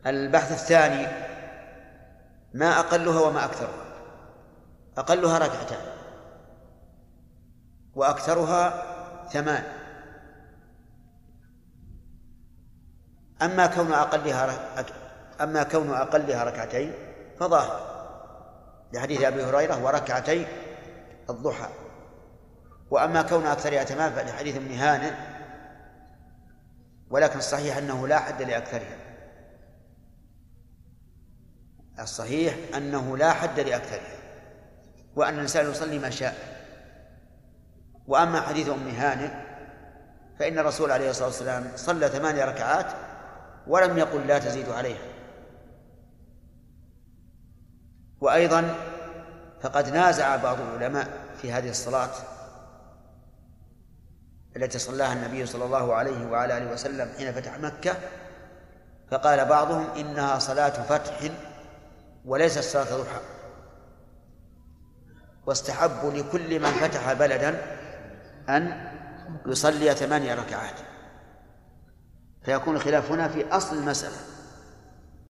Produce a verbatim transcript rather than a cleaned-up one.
البحث الثاني: ما أقلها وما أكثرها؟ أقلها ركعتان وأكثرها ثمان. أما كون أقلها أما كون أقلها ركعتين فظاهر لحديث أبي هريرة وركعتي الضحى. وأما كون أكثرها تمام فلحديث ابن هانئ، ولكن الصحيح أنه لا حد لأكثرها. الصحيح أنه لا حد لأكثرها، وأن الإنسان يصلي ما شاء. وأما حديث أم هانئ فإن الرسول عليه الصلاة والسلام صلى ثمانية ركعات ولم يقل لا تزيد عليها. وأيضا فقد نازع بعض العلماء في هذه الصلاة التي صلاها النبي صلى الله عليه وعلى آله وسلم حين فتح مكة، فقال بعضهم إنها صلاة فتح وليست صلاة ضحى، واستحبوا لكل من فتح بلدا أن يصلي ثمانية ركعات، فيكون الخلاف هنا في أصل المسألة.